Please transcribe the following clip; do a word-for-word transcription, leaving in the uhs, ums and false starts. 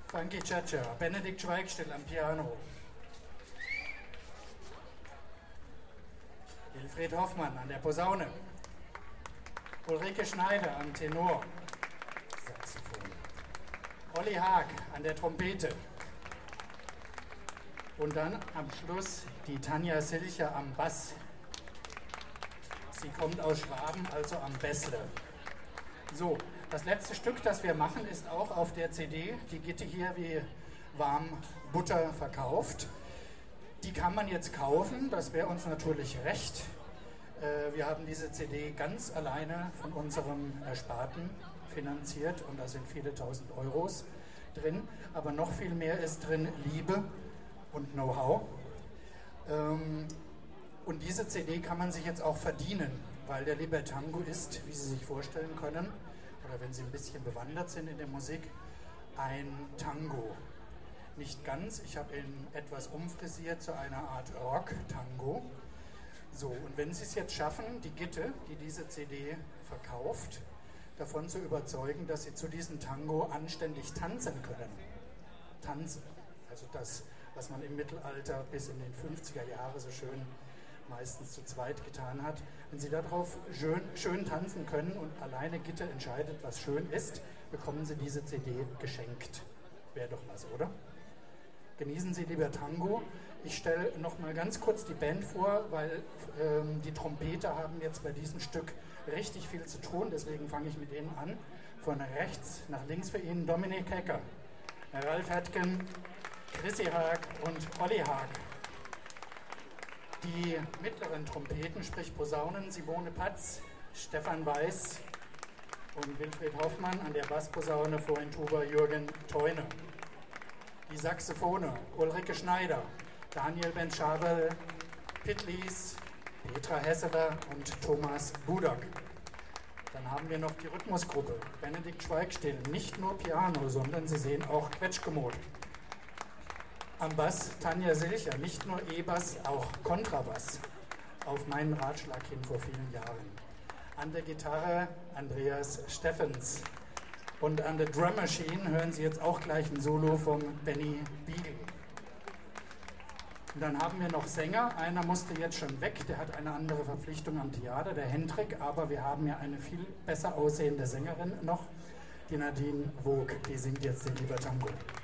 Funky Chacha, Benedikt Schweigstill am Piano. Wilfried Hoffmann an der Posaune. Ulrike Schneider am Tenor. Saxophon. Olli Haag an der Trompete. Und dann am Schluss die Tanja Silcher am Bass. Sie kommt aus Schwaben, also am Bässle. So, das letzte Stück, das wir machen, ist auch auf der C D. Die Gitte hier wie warm Butter verkauft. Die kann man jetzt kaufen, das wäre uns natürlich recht. Äh, wir haben diese C D ganz alleine von unserem Ersparten finanziert und da sind viele tausend Euros drin. Aber noch viel mehr ist drin Liebe und Know-how. Ähm, und diese C D kann man sich jetzt auch verdienen, weil der Libertango ist, wie Sie sich vorstellen können, oder wenn Sie ein bisschen bewandert sind in der Musik, ein Tango. Nicht ganz, ich habe ihn etwas umfrisiert zu einer Art Rock-Tango. So, und wenn Sie es jetzt schaffen, die Gitte, die diese C D verkauft, davon zu überzeugen, dass Sie zu diesem Tango anständig tanzen können. Tanzen, also das, was man im Mittelalter bis in den fünfziger Jahre so schön meistens zu zweit getan hat. Wenn Sie darauf schön, schön tanzen können und alleine Gitte entscheidet, was schön ist, bekommen Sie diese C D geschenkt. Wäre doch was, oder? Genießen Sie lieber Tango. Ich stelle noch mal ganz kurz die Band vor, weil ähm, die Trompeter haben jetzt bei diesem Stück richtig viel zu tun, deswegen fange ich mit Ihnen an. Von rechts nach links für Ihnen Dominik Hecker, Ralf Hertgen, Chrissy Haag und Olli Haag. Die mittleren Trompeten, sprich Posaunen, Simone Patz, Stefan Weiß und Wilfried Hoffmann, an der Bassposaune vorhin Tuba Jürgen Theune. Die Saxophone, Ulrike Schneider, Daniel Ben-Schavel, Pitt Lies, Petra Hesseler und Thomas Budak. Dann haben wir noch die Rhythmusgruppe, Benedikt Schweigstill, nicht nur Piano, sondern Sie sehen auch Quetschkommode. Am Bass Tanja Silcher, nicht nur E-Bass, auch Kontrabass, auf meinen Ratschlag hin vor vielen Jahren. An der Gitarre Andreas Steffens. Und an der Drum Machine hören Sie jetzt auch gleich ein Solo vom Benny Beagle. Und dann haben wir noch Sänger. Einer musste jetzt schon weg, der hat eine andere Verpflichtung am Theater, der Hendrik. Aber wir haben ja eine viel besser aussehende Sängerin noch, die Nadine Vogt. Die singt jetzt den Libertango.